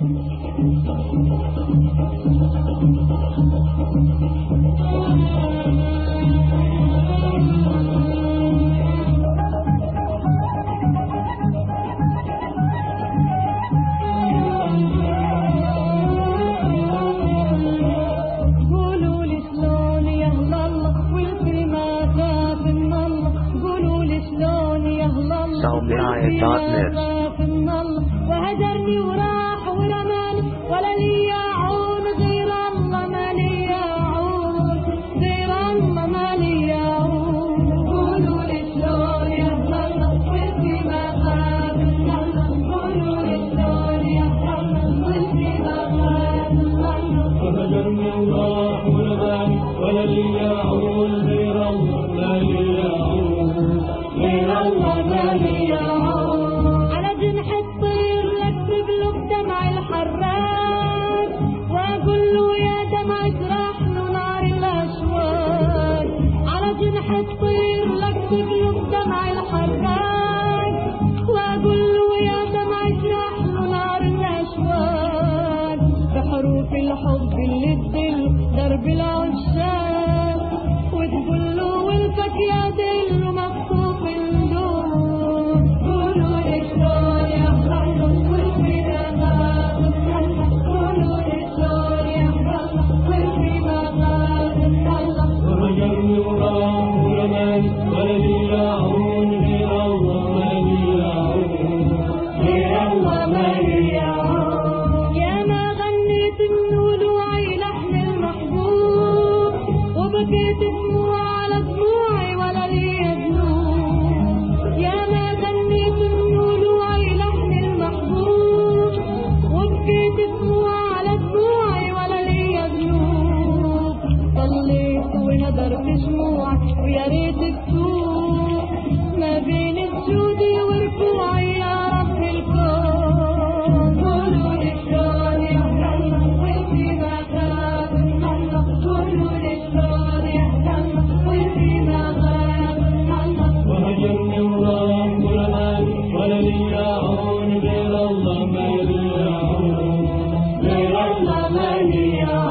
salmiaya.net. وهجرني وراح ورماني ولا لي عون غير الله، ما لي عون غير الله، ما لي عون. قولوا لي شلون يا الله وانتي ما خاف الله، قولوا لي شلون يا الله وانتي ما خاف الله. وهجرني وراح ورماني ولا لي عون غير الله، ما لي عون غير الله، ما لي عون. على جنح الطير لكتب له بدمع الحرار، واقول له يا دمع اجرح له نار الاشواق. على جنح الطير لكتب له بدمع الحرار، واقول له يا دمع اجرح له نار الاشواق. بحروف الحب اللي تدل درب العشاق، وتقول له ولفك يا دل مخطوف النور. قولوا لي شلون يا الله وانتي ما خاف الله، قولوا لي شلون يا الله وانتي ما خاف الله. وهجرني وراح ورماني ولا لي عون غير الله، ما لي عون غير الله، ما لي